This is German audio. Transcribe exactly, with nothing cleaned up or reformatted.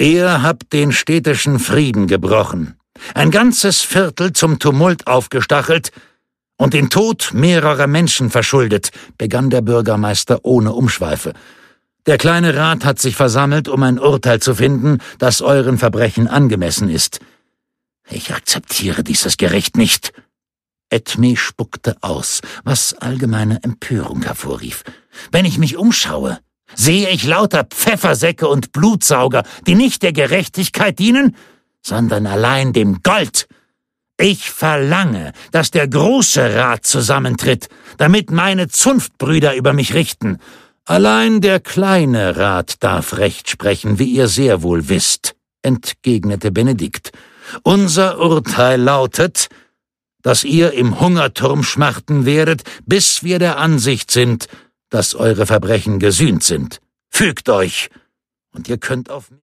Ihr habt den städtischen Frieden gebrochen, ein ganzes Viertel zum Tumult aufgestachelt und den Tod mehrerer Menschen verschuldet, begann der Bürgermeister ohne Umschweife. Der kleine Rat hat sich versammelt, um ein Urteil zu finden, das euren Verbrechen angemessen ist. Ich akzeptiere dieses Gericht nicht. Edme spuckte aus, was allgemeine Empörung hervorrief. Wenn ich mich umschaue, sehe ich lauter Pfeffersäcke und Blutsauger, die nicht der Gerechtigkeit dienen, sondern allein dem Gold. Ich verlange, dass der große Rat zusammentritt, damit meine Zunftbrüder über mich richten. Allein der kleine Rat darf Recht sprechen, wie ihr sehr wohl wisst, entgegnete Benedikt. Unser Urteil lautet, dass ihr im Hungerturm schmachten werdet, bis wir der Ansicht sind, dass eure Verbrechen gesühnt sind. Fügt euch, und ihr könnt auf